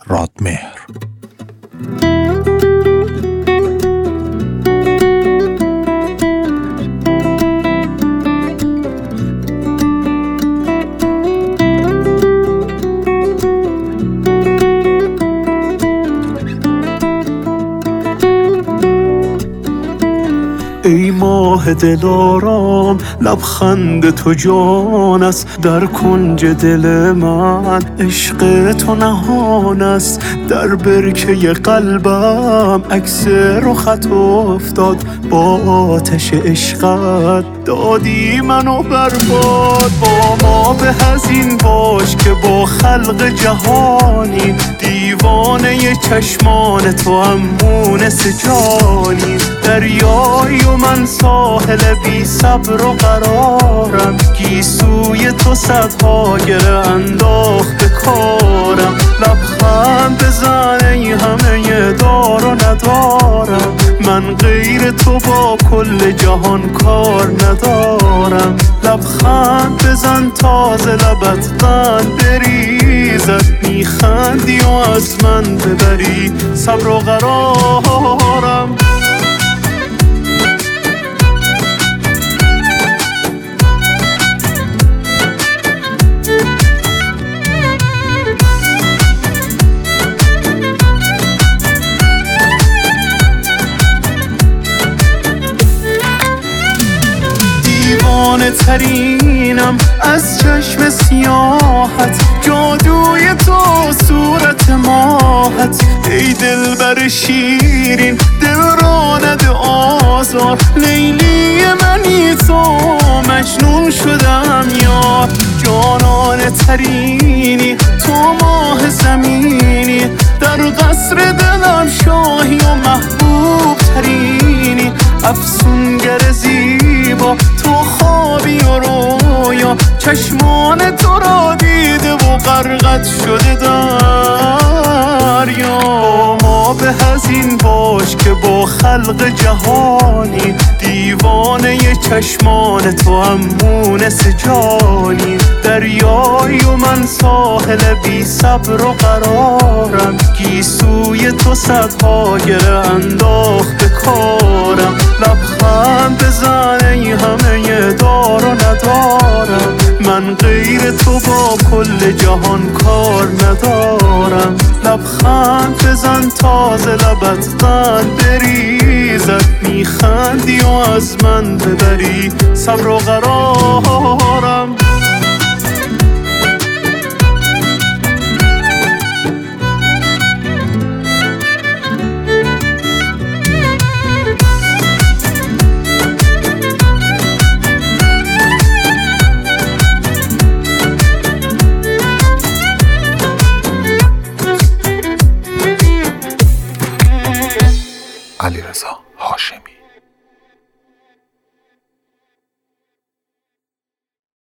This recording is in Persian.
رادمهر. ای ماه دلارام لبخند تو جان است، در کنج دل من عشق تو نهان است. در برکه قلبم عکس رخت افتاد، با آتش عشقت دادی منو برباد. با ما به از این باش که با خلق جهانی، دیوانه چشمان تو هم مونس جانی. دریایی و من ساحل بی صبر و قرارم، گیسوی تو صدها گره انداخت به کارم. لبخند بزن ای همه دار و ندارم، من غیر تو با کل جهان کار ندارم. لبخند بزن تازه لبت قند بریزد، میخندی و از من ببری صبر و قرارم. دیوانه ترینم از چشم سیاحت، جادوی تو صورت ماهت. ای دلبر شیرین دل را نده آزار، لیلی منی تو مجنون شدم یار. جانانه ترینی تو ماه زمینی، در قصر دلم شاهی و محبوب ترینی. افسونگر زیبا تو خوابی و رویا، چشمان تو را دیده و غرقت شده دریا. با ما به از این باش که با خلق جهانی، دیوانه چشمان تو هم مونس جانی. دریایی و من ساحل بی صبر و قرارم، گیسوی تو صدها گره انداخت به کارم. لبخند بزن ای همه دار و ندارم، من غیر تو با کل جهان کار ندارم. لبخند بزن تازه لبت قند بریزد، میخندی و از من ببری صبر و قرارم. علیرضا هاشمی.